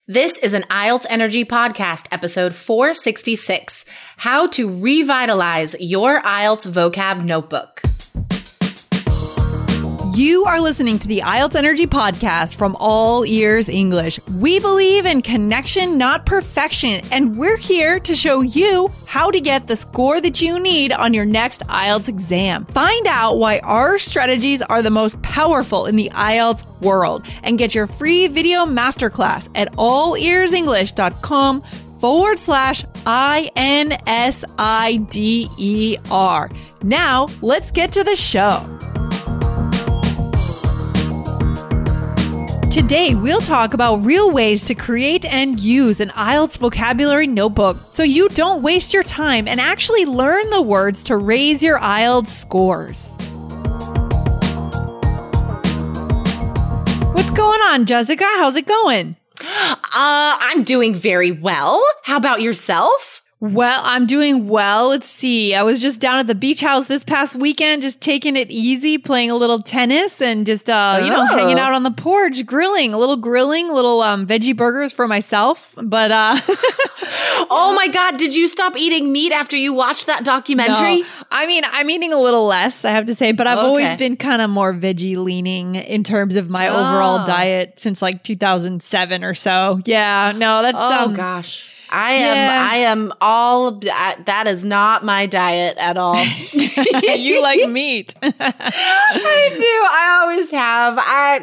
This is an IELTS Energy Podcast, episode 466, How to Revitalize Your IELTS Vocab Notebook. You are listening to the IELTS Energy Podcast from All Ears English. We believe in connection, not perfection, and we're here to show you how to get the score that you need on your next IELTS exam. Find out why our strategies are the most powerful in the IELTS world and get your free video masterclass at allearsenglish.com/INSIDER. Now, let's get to the show. Today, we'll talk about real ways to create and use an IELTS vocabulary notebook so you don't waste your time and actually learn the words to raise your IELTS scores. What's going on, Jessica? How's it going? I'm doing very well. How about yourself? Well, I'm doing well. Let's see. I was just down at the beach house this past weekend, just taking it easy, playing a little tennis and just, hanging out on the porch, grilling, a little veggie burgers for myself. But, oh my God, did you stop eating meat after you watched that documentary? No. I mean, I'm eating a little less, I have to say, but I've always been kind of more veggie leaning in terms of my overall diet since like 2007 or so. Yeah, no, that's, gosh. I am all, that is not my diet at all. You like meat. I do. I always have.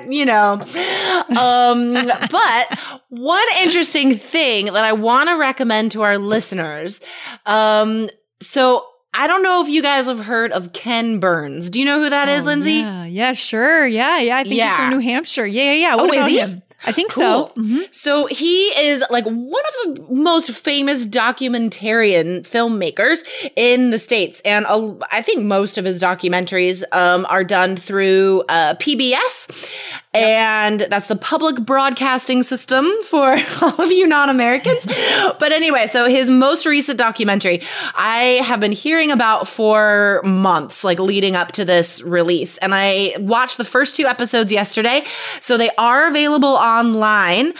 But one interesting thing that I want to recommend to our listeners. So I don't know if you guys have heard of Ken Burns. Do you know who that is, Lindsay? Yeah, sure. Yeah. I think he's from New Hampshire. Yeah. What about him? I think so. Mm-hmm. So he is like one of the most famous documentarian filmmakers in the States. And I think most of his documentaries are done through PBS. And that's the public broadcasting system for all of you non-Americans. But anyway, so his most recent documentary, I have been hearing about for months, like leading up to this release. And I watched the first 2 episodes yesterday. So they are available online.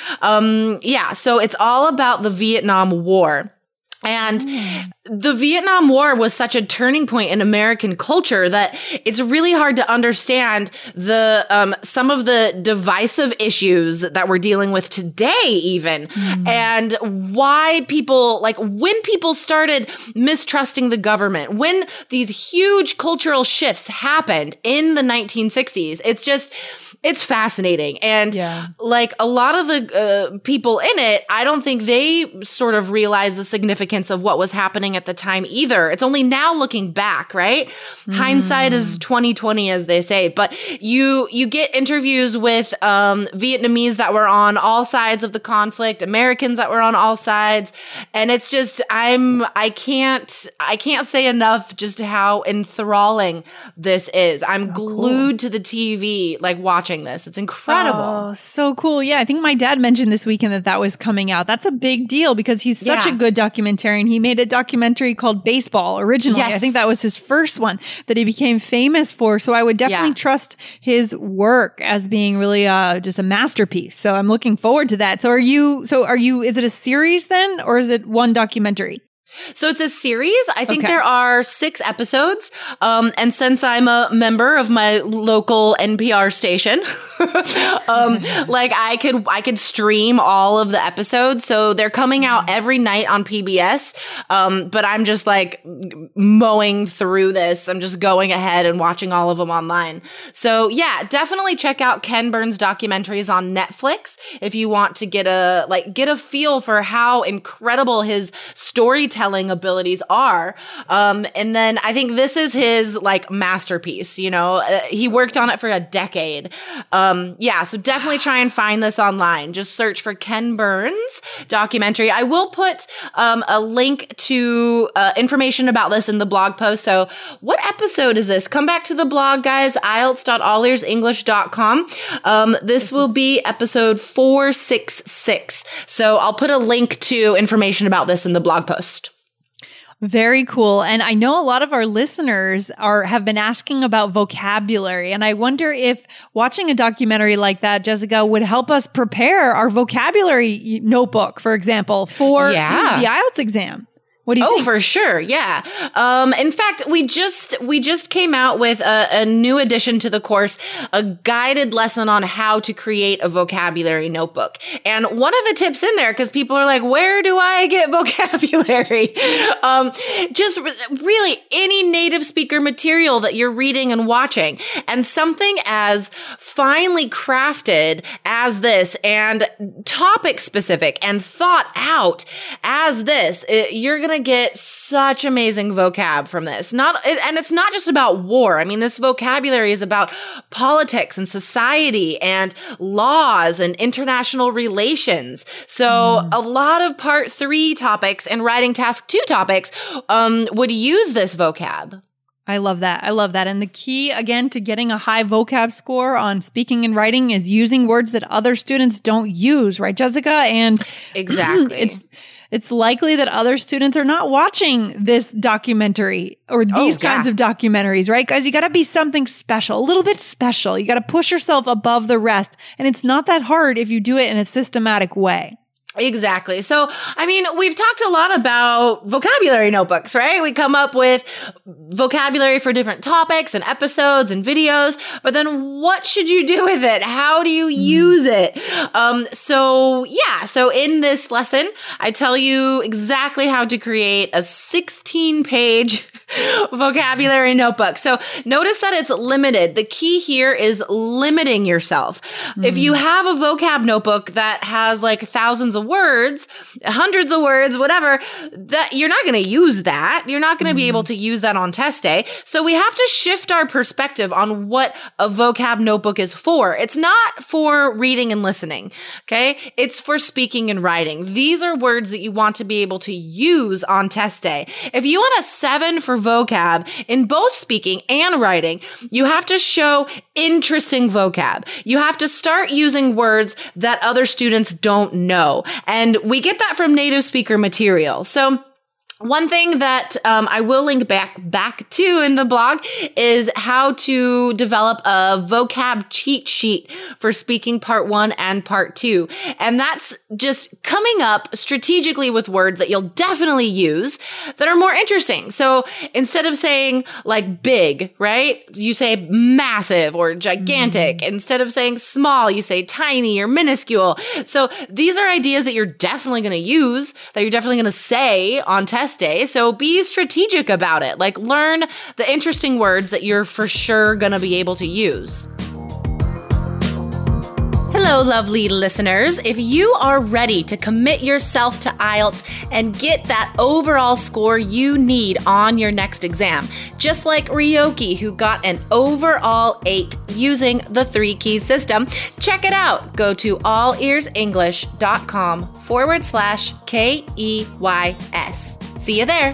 So it's all about the Vietnam War. And the Vietnam War was such a turning point in American culture that it's really hard to understand the some of the divisive issues that we're dealing with today even, and why people, like when people started mistrusting the government, when these huge cultural shifts happened in the 1960s. It's fascinating. And like a lot of the people in it, I don't think they sort of realize the significance of what was happening at the time either. It's only now looking back, right? Hindsight is 20/20, as they say. But you get interviews with Vietnamese that were on all sides of the conflict, Americans that were on all sides, and it's just I can't say enough just how enthralling this is. I'm glued to the TV, like watching this. It's incredible. Oh, so cool. Yeah, I think my dad mentioned this weekend that was coming out. That's a big deal because he's such a good documentarian. He made a documentary called Baseball originally. Yes. I think that was his first one that he became famous for. So I would definitely trust his work as being really just a masterpiece. So I'm looking forward to that. So is it a series then, or is it one documentary? So it's a series. I think there are 6 episodes. And since I'm a member of my local NPR station, like I could stream all of the episodes. So they're coming out every night on PBS. But I'm just like mowing through this. I'm just going ahead and watching all of them online. So yeah, definitely check out Ken Burns documentaries on Netflix if you want to get a feel for how incredible his storytelling abilities are. And then I think this is his like masterpiece, he worked on it for a decade. So definitely try and find this online. Just search for Ken Burns documentary. I will put a link to information about this in the blog post. So what episode is this? Come back to the blog, guys, IELTS.allearsenglish.com. This will be episode 466. So I'll put a link to information about this in the blog post. Very cool. And I know a lot of our listeners have been asking about vocabulary. And I wonder if watching a documentary like that, Jessica, would help us prepare our vocabulary notebook, for example, for the IELTS exam. What do you think? Oh, for sure. Yeah. In fact, we just came out with a new addition to the course, a guided lesson on how to create a vocabulary notebook. And one of the tips in there, because people are like, where do I get vocabulary? Just really any native speaker material that you're reading and watching, and something as finely crafted as this and topic specific and thought out as this, you're going to get such amazing vocab from this. And it's not just about war. I mean, this vocabulary is about politics and society and laws and international relations. So a lot of part 3 topics and writing task 2 topics would use this vocab. I love that. I love that. And the key, again, to getting a high vocab score on speaking and writing is using words that other students don't use, right, Jessica? And exactly. It's likely that other students are not watching this documentary or these kinds of documentaries, right? Guys, you got to be something special, a little bit special. You got to push yourself above the rest. And it's not that hard if you do it in a systematic way. Exactly. So, I mean, we've talked a lot about vocabulary notebooks, right? We come up with vocabulary for different topics and episodes and videos, but then what should you do with it? How do you use it? So in this lesson, I tell you exactly how to create a 16-page vocabulary notebook. So notice that it's limited. The key here is limiting yourself. If you have a vocab notebook that has like thousands of words, hundreds of words, whatever, that you're not going to use that. You're not going to be able to use that on test day. So we have to shift our perspective on what a vocab notebook is for. It's not for reading and listening. Okay. It's for speaking and writing. These are words that you want to be able to use on test day. If you want a 7 for vocab in both speaking and writing, you have to show interesting vocab. You have to start using words that other students don't know. And we get that from native speaker material. So one thing that I will link back to in the blog is how to develop a vocab cheat sheet for speaking part 1 and part 2. And that's just coming up strategically with words that you'll definitely use that are more interesting. So instead of saying like big, right? You say massive or gigantic. Instead of saying small, you say tiny or minuscule. So these are ideas that you're definitely going to use, that you're definitely going to say on test day. So be strategic about it. Like learn the interesting words that you're for sure going to be able to use. Hello, lovely listeners. If you are ready to commit yourself to IELTS and get that overall score you need on your next exam, just like Ryoki, who got an overall 8 using the 3 keys system, check it out. Go to allearsenglish.com/KEYS. See you there.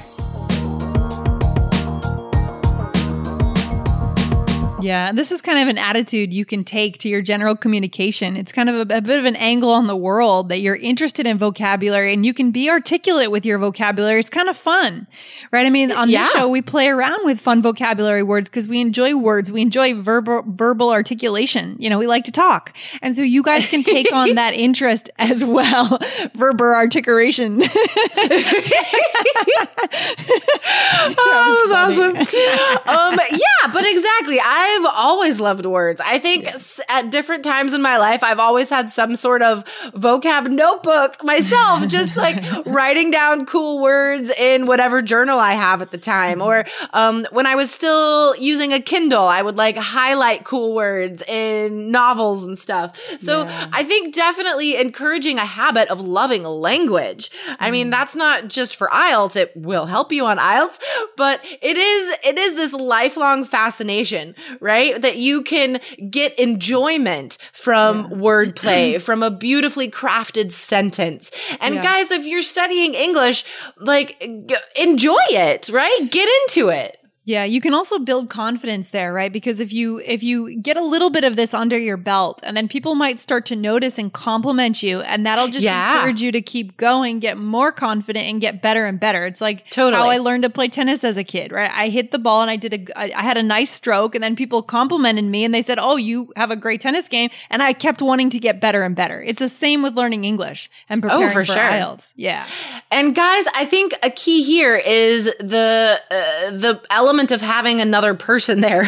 Yeah, this is kind of an attitude you can take to your general communication. It's kind of a bit of an angle on the world that you're interested in vocabulary and you can be articulate with your vocabulary. It's kind of fun, right? I mean, on this show, we play around with fun vocabulary words because we enjoy words. We enjoy verbal articulation. You know, we like to talk. And so you guys can take on that interest as well. Verbal articulation. That was awesome. Yeah, but exactly. I've always loved words. I think at different times in my life, I've always had some sort of vocab notebook myself, just like writing down cool words in whatever journal I have at the time. Or when I was still using a Kindle, I would like highlight cool words in novels and stuff. So I think definitely encouraging a habit of loving language. I mean, that's not just for IELTS. It will help you on IELTS, but it is this lifelong fascination, right? That you can get enjoyment from wordplay, from a beautifully crafted sentence. And guys, if you're studying English, like enjoy it, right? Get into it. Yeah, you can also build confidence there, right? Because if you get a little bit of this under your belt, and then people might start to notice and compliment you, and that'll just encourage you to keep going, get more confident, and get better and better. It's like how I learned to play tennis as a kid, right? I hit the ball and I had a nice stroke, and then people complimented me and they said, "Oh, you have a great tennis game," and I kept wanting to get better and better. It's the same with learning English and preparing for IELTS. Yeah. And guys, I think a key here is the element of having another person there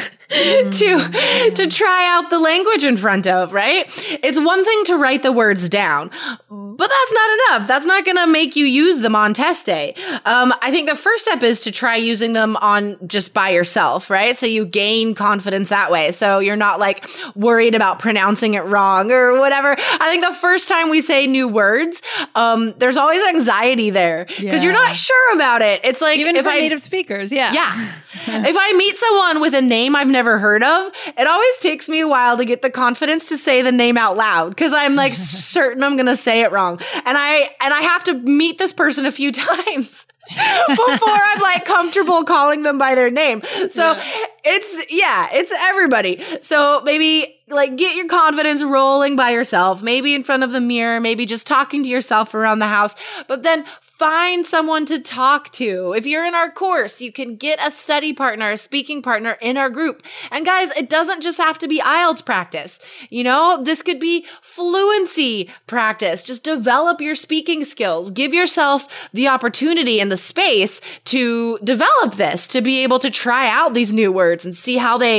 to try out the language in front of, right? It's one thing to write the words down, but that's not enough. That's not going to make you use them on test day. I think the first step is to try using them on just by yourself, right? So you gain confidence that way. So you're not like worried about pronouncing it wrong or whatever. I think the first time we say new words, there's always anxiety there because you're not sure about it. It's like even for native speakers. Yeah. If I meet someone with a name I've never heard of, it always takes me a while to get the confidence to say the name out loud because I'm like certain I'm going to say it wrong. And I have to meet this person a few times before I'm like comfortable calling them by their name. So it's everybody. So maybe like get your confidence rolling by yourself, maybe in front of the mirror, maybe just talking to yourself around the house, but then find someone to talk to. If you're in our course, you can get a study partner, a speaking partner in our group. And guys, it doesn't just have to be IELTS practice. You know, this could be fluency practice. Just develop your speaking skills. Give yourself the opportunity and the space to develop this, to be able to try out these new words and see how they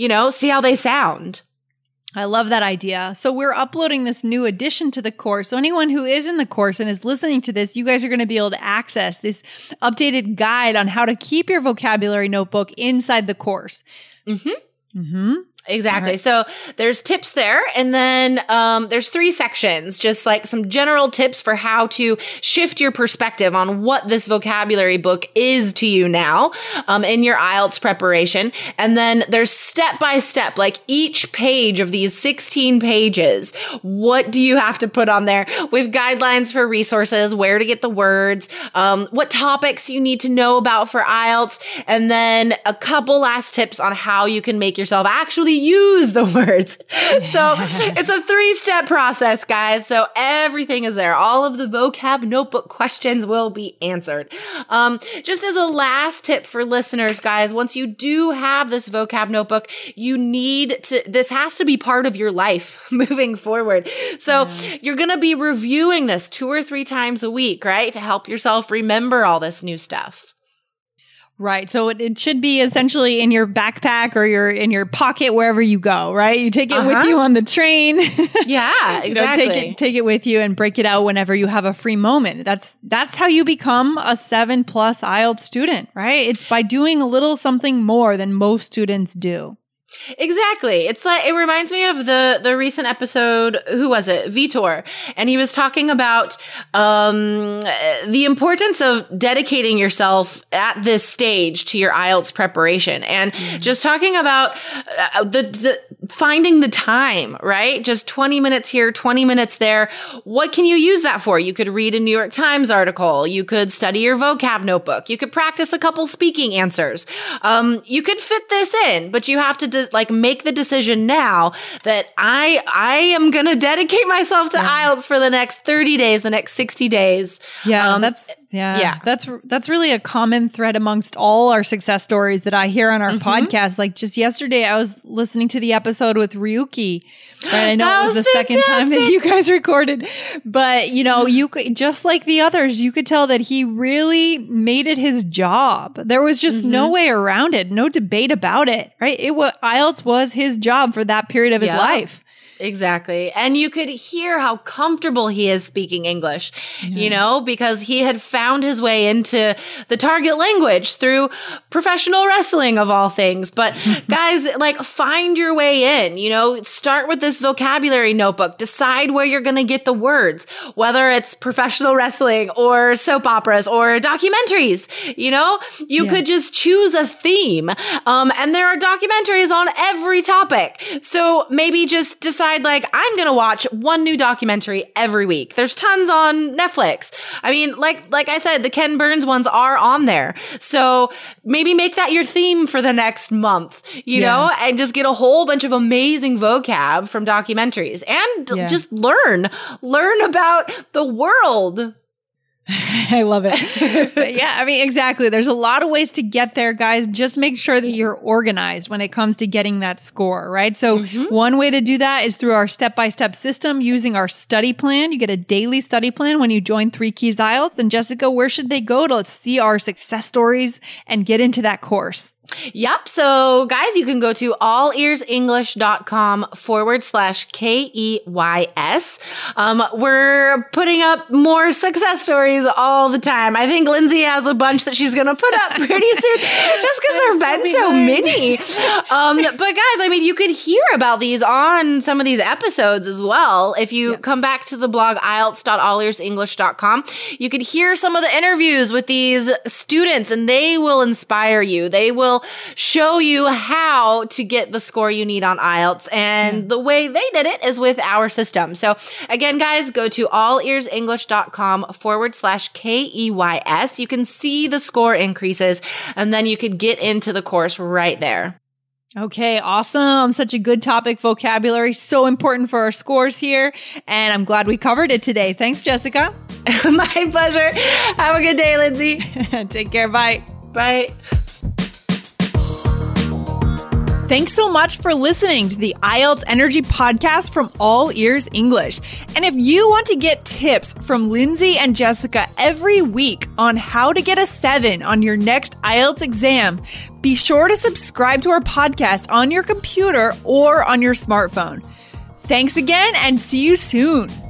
sound. I love that idea. So we're uploading this new addition to the course. So anyone who is in the course and is listening to this, you guys are going to be able to access this updated guide on how to keep your vocabulary notebook inside the course. Exactly. Right. So there's tips there. And then there's 3 sections, just like some general tips for how to shift your perspective on what this vocabulary book is to you now in your IELTS preparation. And then there's step by step, like each page of these 16 pages. What do you have to put on there with guidelines for resources, where to get the words, what topics you need to know about for IELTS, and then a couple last tips on how you can make yourself actually use the words. So it's a 3-step process, guys. So everything is there. All of the vocab notebook questions will be answered. Just as a last tip for listeners, guys, once you do have this vocab notebook, this has to be part of your life moving forward. So you're going to be reviewing this 2 or 3 times a week, right? To help yourself remember all this new stuff. Right. So it should be essentially in your backpack or in your pocket wherever you go, right? You take it with you on the train. Yeah, exactly. Take it with you and break it out whenever you have a free moment. That's how you become a 7+ IELTS student, right? It's by doing a little something more than most students do. Exactly. It's like, it reminds me of the recent episode, who was it? Vitor. And he was talking about the importance of dedicating yourself at this stage to your IELTS preparation, and just talking about the finding the time, right? Just 20 minutes here, 20 minutes there. What can you use that for? You could read a New York Times article. You could study your vocab notebook. You could practice a couple speaking answers. You could fit this in, but you have to make the decision now that I am going to dedicate myself to IELTS for the next 30 days, the next 60 days. That's really a common thread amongst all our success stories that I hear on our podcast. Like just yesterday, I was listening to the episode with Ryuki. Right? I know it was the second time that you guys recorded, but you could, just like the others, you could tell that he really made it his job. There was just no way around it, no debate about it. Right? IELTS was his job for that period of his life. Exactly. And you could hear how comfortable he is speaking English, because he had found his way into the target language through professional wrestling of all things. But guys, find your way in, start with this vocabulary notebook, decide where you're going to get the words, whether it's professional wrestling or soap operas or documentaries, you could just choose a theme. And there are documentaries on every topic. So maybe just decide decide like, I'm going to watch one new documentary every week. There's tons on Netflix. I mean, like I said, the Ken Burns ones are on there. So maybe make that your theme for the next month, you know, and just get a whole bunch of amazing vocab from documentaries and just learn about the world. I love it. But yeah, I mean, exactly. There's a lot of ways to get there, guys. Just make sure that you're organized when it comes to getting that score, right? So one way to do that is through our step-by-step system using our study plan. You get a daily study plan when you join 3 Keys IELTS. And Jessica, where should they go to see our success stories and get into that course? Yep. So guys, you can go to allearsenglish.com/KEYS. We're putting up more success stories all the time. I think Lindsay has a bunch that she's going to put up pretty soon just because there have been so many. But guys, I mean, you could hear about these on some of these episodes as well. If you come back to the blog, IELTS.allearsenglish.com, you could hear some of the interviews with these students and they will inspire you. They will show you how to get the score you need on IELTS. And the way they did it is with our system. So again, guys, go to allearsenglish.com/KEYS. You can see the score increases and then you could get into the course right there. Okay, awesome. Such a good topic, vocabulary. So important for our scores here. And I'm glad we covered it today. Thanks, Jessica. My pleasure. Have a good day, Lindsay. Take care. Bye. Bye. Thanks so much for listening to the IELTS Energy Podcast from All Ears English. And if you want to get tips from Lindsay and Jessica every week on how to get a 7 on your next IELTS exam, be sure to subscribe to our podcast on your computer or on your smartphone. Thanks again and see you soon.